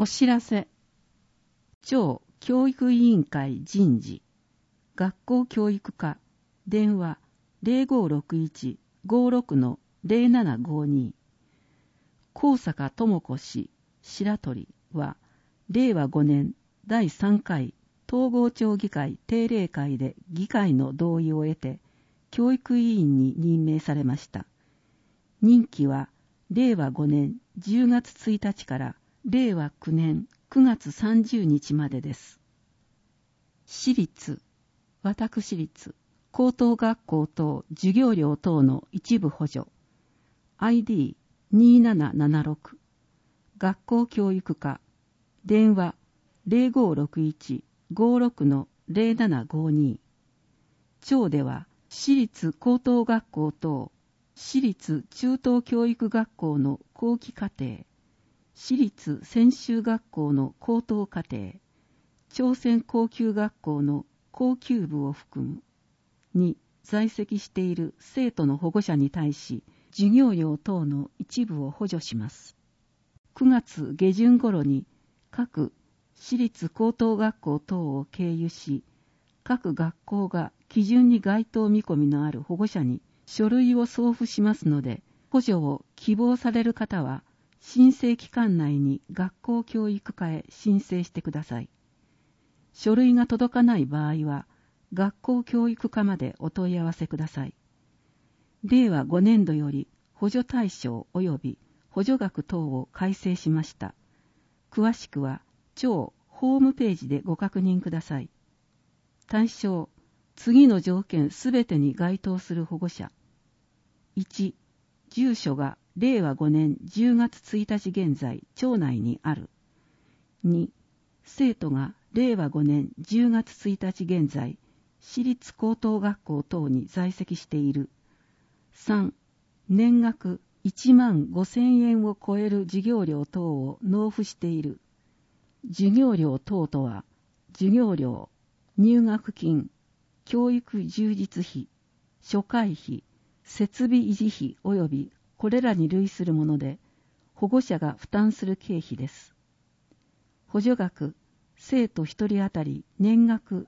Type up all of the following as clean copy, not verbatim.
お知らせ。町教育委員会人事。学校教育課。電話 0561-56-0752。高坂智子氏、白鳥は、令和5年第3回統合町議会定例会で議会の同意を得て、教育委員に任命されました。任期は、令和5年10月1日から令和9年9月30日までです。私立、私立、高等学校等授業料等の一部補助。ID2776。学校教育課。電話0561-56-0752。町では、私立高等学校等、私立中等教育学校の後期課程、私立専修学校の高等課程、朝鮮高級学校の高級部を含むに在籍している生徒の保護者に対し、授業料等の一部を補助します。9月下旬頃に各私立高等学校等を経由し、各学校が基準に該当見込みのある保護者に書類を送付しますので、補助を希望される方は、申請期間内に学校教育課へ申請してください。書類が届かない場合は、学校教育課までお問い合わせください。令和5年度より補助対象及び補助額等を改正しました。詳しくは、町ホームページでご確認ください。対象、次の条件すべてに該当する保護者。1、住所が令和5年10月1日現在、町内にある。2、生徒が令和5年10月1日現在、私立高等学校等に在籍している。3、年額15,000円を超える授業料等を納付している。授業料等とは、授業料、入学金、教育充実費、初回費、設備維持費及びこれらに類するもので、保護者が負担する経費です。補助額、生徒1人当たり年額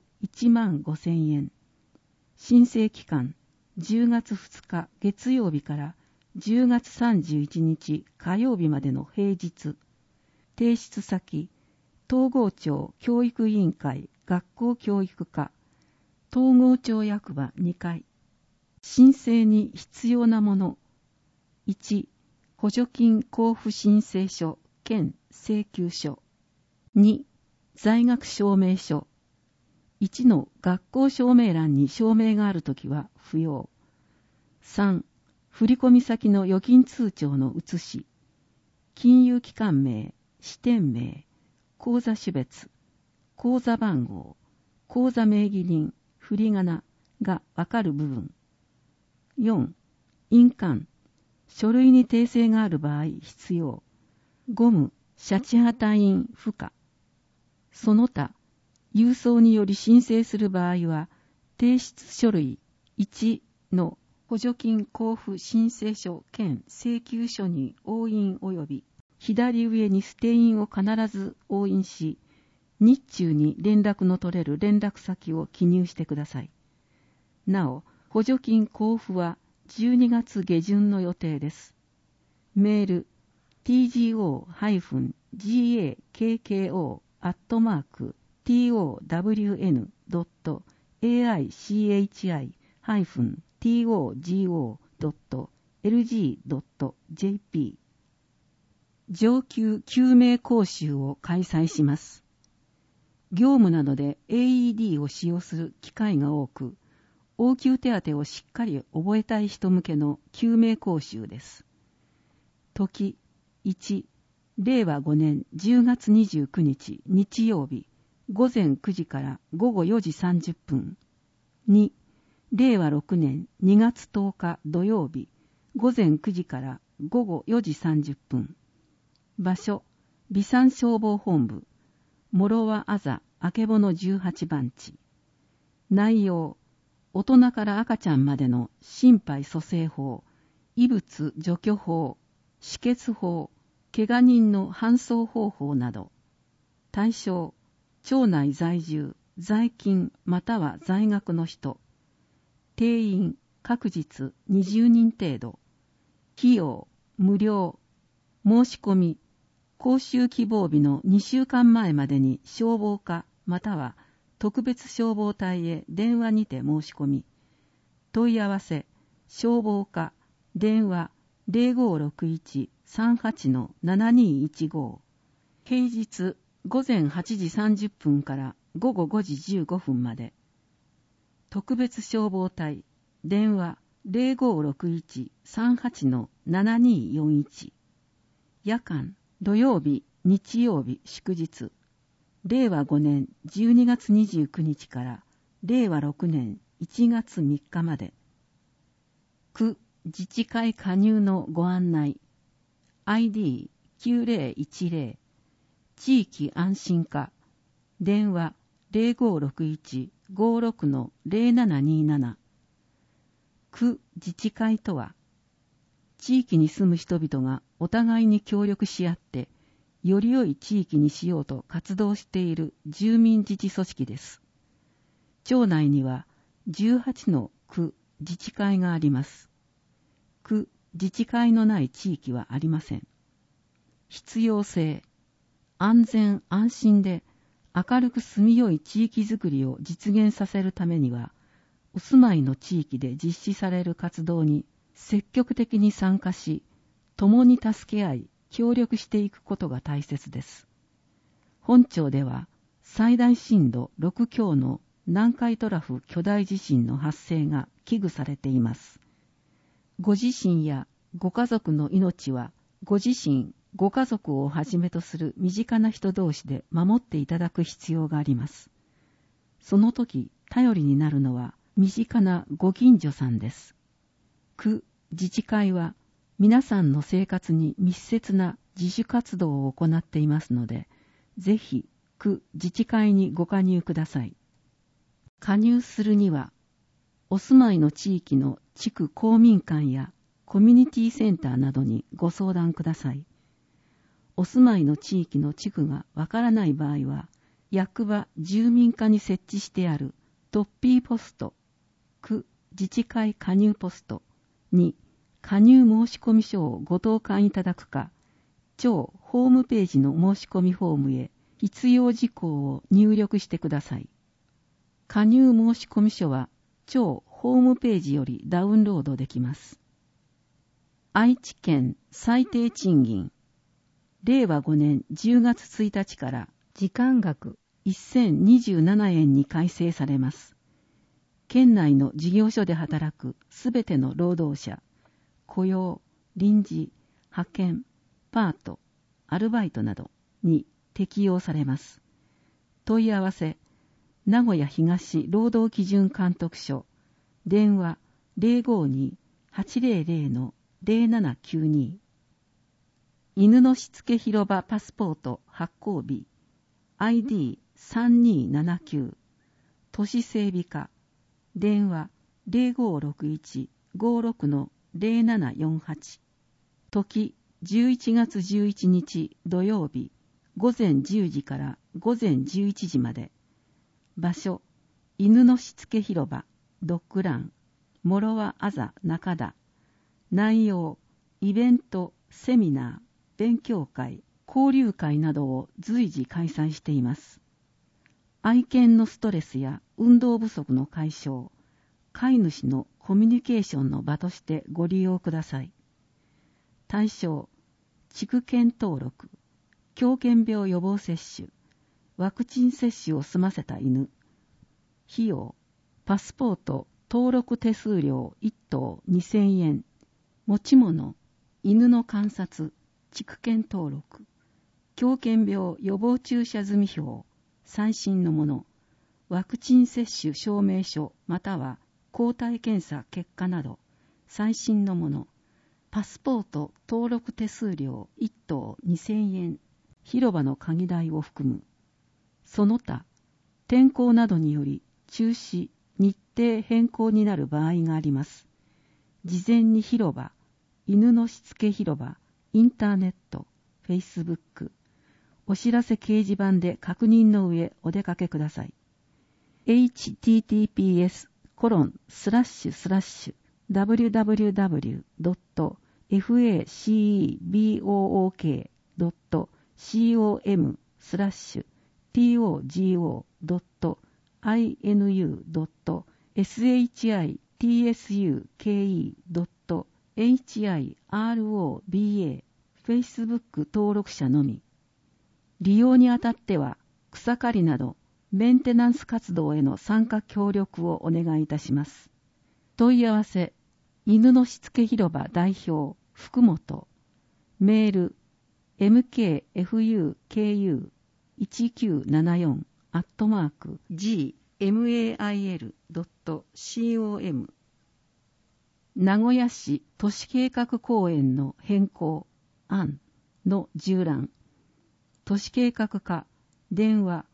15,000円。申請期間、10月2日月曜日から10月31日火曜日までの平日。提出先、東郷町教育委員会学校教育課、東郷町役場2階。申請に必要なもの。1、補助金交付申請書兼請求書。2、在学証明書。1の学校証明欄に証明があるときは不要。3、振込先の預金通帳の写し。金融機関名、支店名、口座種別、口座番号、口座名義人、振り仮名がわかる部分。4、印鑑。書類に訂正がある場合必要。ゴム、シャチハタ印不可。その他、郵送により申請する場合は、提出書類1の補助金交付申請書兼請求書に押印及び、左上に捨て印を必ず押印し、日中に連絡の取れる連絡先を記入してください。なお、補助金交付は12月下旬の予定です。メール、tgokko@togogo.lg.jp 上級救命講習を開催します。業務などで AED を使用する機会が多く、応急手当をしっかり覚えたい人向けの救命講習です。時1、令和5年10月29日日曜日午前9時から午後4時30分。2、令和6年2月10日土曜日午前9時から午後4時30分。場所、備産消防本部、諸和あざあけぼの18番地。内容、大人から赤ちゃんまでの心肺蘇生法、異物除去法、止血法、怪我人の搬送方法など。 対象、町内在住、在勤または在学の人。定員、各日20人程度。費用、無料。申し込み、講習希望日の2週間前までに消防課または特別消防隊へ電話にて申し込み。問い合わせ、消防課、電話 0561-38-7215。平日午前8時30分から午後5時15分まで。特別消防隊、電話 0561-38-7241。夜間、土曜日、日曜日、祝日。令和5年12月29日から令和6年1月3日まで。区自治会加入のご案内。ID9010 地域安心課。電話 0561-56-0727。区自治会とは、地域に住む人々がお互いに協力し合って、より良い地域にしようと活動している住民自治組織です。町内には18の区自治会があります。区自治会のない地域はありません。必要性、安全安心で明るく住みよい地域づくりを実現させるためには、お住まいの地域で実施される活動に積極的に参加し、共に助け合い、協力していくことが大切です。本町では最大震度6強の南海トラフ巨大地震の発生が危惧されています。ご自身やご家族の命は、ご自身、ご家族をはじめとする身近な人同士で守っていただく必要があります。その時、頼りになるのは身近なご近所さんです。区自治会は皆さんの生活に密接な自主活動を行っていますので、ぜひ区自治会にご加入ください。加入するには、お住まいの地域の地区公民館やコミュニティセンターなどにご相談ください。お住まいの地域の地区がわからない場合は、役場住民課に設置してあるトッピーポスト、区自治会加入ポストに加入申込書をご投函いただくか、町ホームページの申し込みフォームへ必要事項を入力してください。加入申込書は町ホームページよりダウンロードできます。愛知県最低賃金。令和5年10月1日から時間額1027円に改正されます。県内の事業所で働くすべての労働者、雇用、臨時、派遣、パート、アルバイトなどに適用されます。問い合わせ、名古屋東労働基準監督署、電話 052-800-0792。犬のしつけ広場パスポート発行日 ID3279。都市整備課、電話 0561-56-0748。時11月11日土曜日午前10時から午前11時まで。場所、犬のしつけ広場、ドッグラン、諸和あざ中田。内容、イベント、セミナー、勉強会、交流会などを随時開催しています。愛犬のストレスや運動不足の解消、飼い主のコミュニケーションの場としてご利用ください。対象、地区犬登録、狂犬病予防接種、ワクチン接種を済ませた犬。費用、パスポート登録手数料1頭2000円。持ち物、犬の観察、地区犬登録、狂犬病予防注射済票、最新のもの、ワクチン接種証明書または抗体検査結果など、最新のもの、パスポート登録手数料1頭2000円、広場の鍵代を含む。その他、天候などにより中止、日程変更になる場合があります。事前に広場、犬のしつけ広場、インターネット、フェイスブック、 お知らせ掲示板で確認の上お出かけください。https://www.facebook.hiroba Facebook 登録者のみ。利用にあたっては草刈りなどメンテナンス活動への参加協力をお願いいたします。問い合わせ、犬のしつけ広場代表福本、メール mkfuku1974@gmail.com 名古屋市都市計画公園の変更案の縦覧、都市計画課電話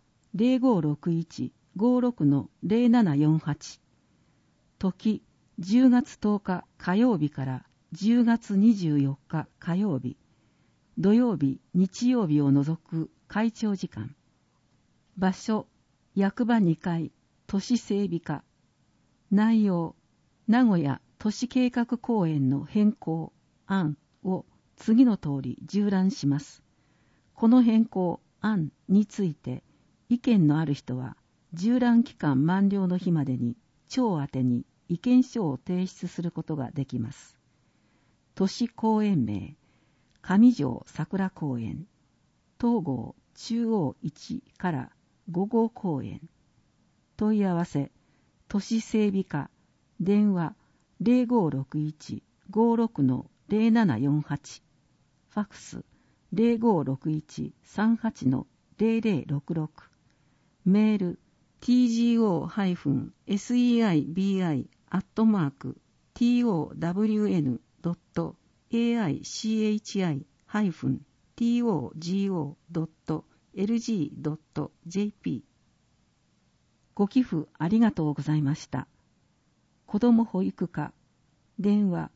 0561-56-0748 時10月10日火曜日から10月24日火曜日、土曜日日曜日を除く会長時間。場所役場2階都市整備課。内容名古屋都市計画公園の変更案を次の通り縦覧します。この変更案について意見のある人は縦覧期間満了の日までに庁宛に意見書を提出することができます。都市公園名上条桜公園、東郷中央1から5号公園。問い合わせ都市整備課電話 0561-56-0748 ファクス 0561-38-0066 メール tgoh-siyi.town-togo.lg.jp ご寄付ありがとうございました。子ども保育課電話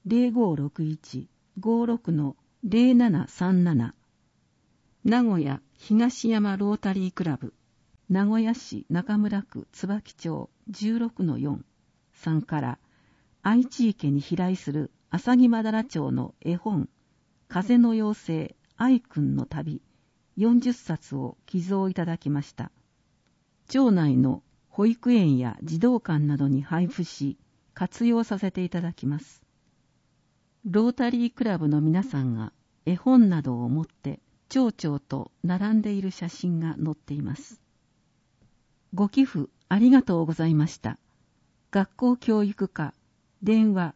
0561-56-0737 名古屋東山ロータリークラブ名古屋市中村区椿町 16-4 さんから愛知池に飛来する浅木まだら町の絵本風の妖精愛くんの旅40冊を寄贈いただきました。町内の保育園や児童館などに配布し活用させていただきます。ロータリークラブの皆さんが絵本などを持って町長と並んでいる写真が載っています。ご寄付ありがとうございました。学校教育課電話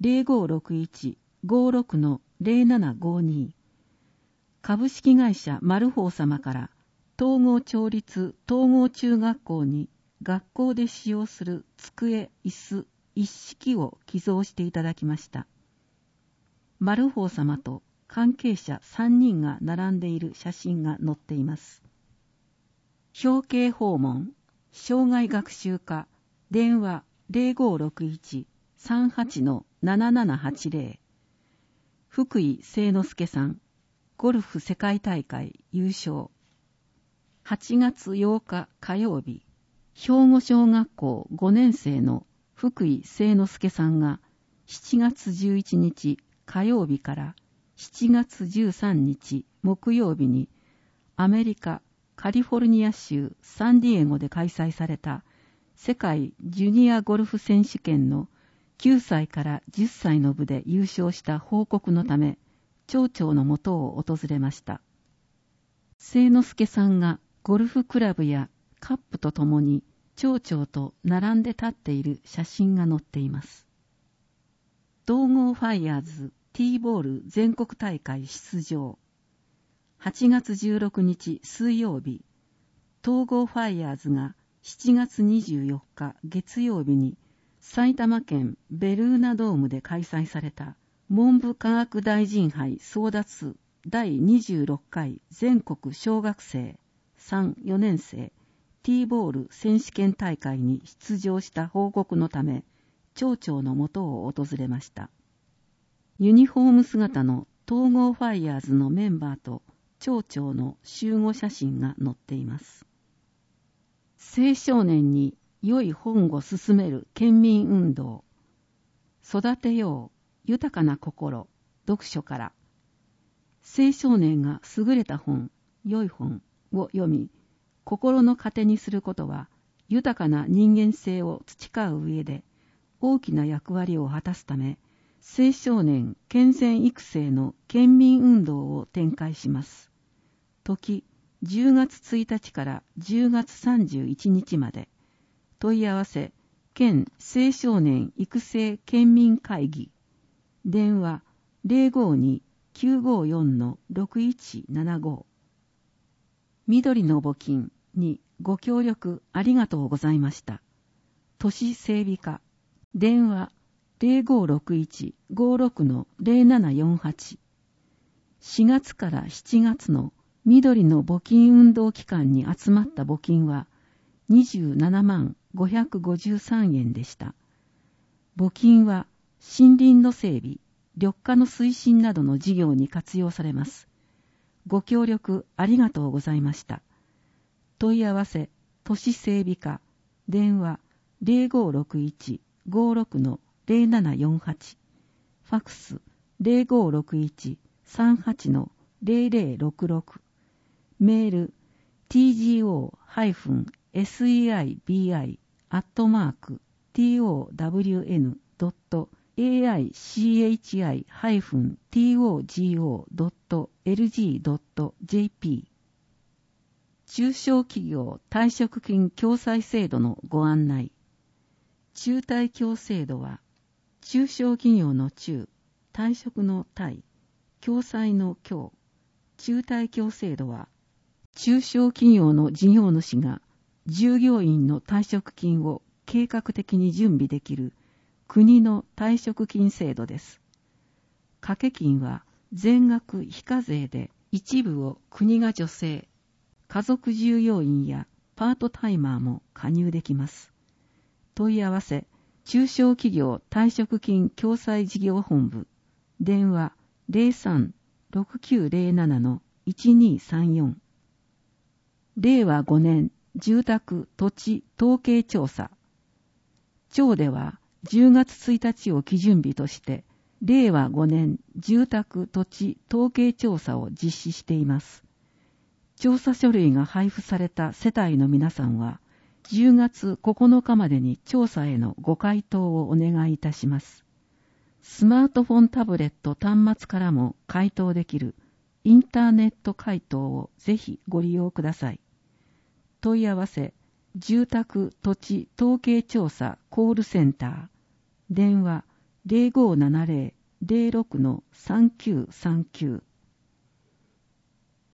0561-56-0752 株式会社マルホー様から東郷町立東郷中学校に学校で使用する机、椅子一式を寄贈していただきました。マルホー様と関係者3人が並んでいる写真が載っています。表敬訪問障害学習課電話 0561-38-7780 福井清之助さんゴルフ世界大会優勝。8月8日火曜日、兵庫小学校5年生の福井清之助さんが7月11日火曜日から7月13日木曜日にアメリカカリフォルニア州サンディエゴで開催された世界ジュニアゴルフ選手権の9歳から10歳の部で優勝した報告のため町長のもとを訪れました。清之助さんがゴルフクラブやカップとともに町長と並んで立っている写真が載っています。東郷ファイヤーズティーボール全国大会出場。8月16日水曜日、東郷ファイヤーズが7月24日月曜日に埼玉県ベルーナドームで開催された文部科学大臣杯争奪第26回全国小学生3、4年生ティーボール選手権大会に出場した報告のため町長のもとを訪れました。ユニフォーム姿の東郷ファイヤーズのメンバーと町長の集合写真が載っています。青少年に良い本を進める県民運動。育てよう豊かな心、読書から。青少年が優れた本、良い本を読み、心の糧にすることは、豊かな人間性を培う上で、大きな役割を果たすため、青少年健全育成の県民運動を展開します。時、10月1日から10月31日まで。問い合わせ、県青少年育成県民会議。電話、052-954-6175。緑の募金にご協力ありがとうございました。都市整備課。電話、0561-56-0748。4月から7月の緑の募金運動期間に集まった募金は27万553円でした。募金は森林の整備、緑化の推進などの事業に活用されます。ご協力ありがとうございました。問い合わせ、都市整備課。電話、0561-56-0748。ファクス、0561-38-0066。メール、town-sei.tower.lg.jp。 中小企業退職金共済制度のご案内。中退協制度は、中小企業の中、退職の退、共済の共。中退協制度は、中小企業の事業主が従業員の退職金を計画的に準備できる国の退職金制度です。掛け金は全額非課税で、一部を国が助成。家族従業員やパートタイマーも加入できます。問い合わせ、中小企業退職金共済事業本部。電話、03-6907-1234。令和5年住宅土地統計調査。町では10月1日を基準日として、令和5年住宅土地統計調査を実施しています。調査書類が配布された世帯の皆さんは、10月9日までに調査へのご回答をお願いいたします。スマートフォンタブレット端末からも回答できるインターネット回答をぜひご利用ください。問い合わせ、住宅土地統計調査コールセンター。電話、0570-06-3939。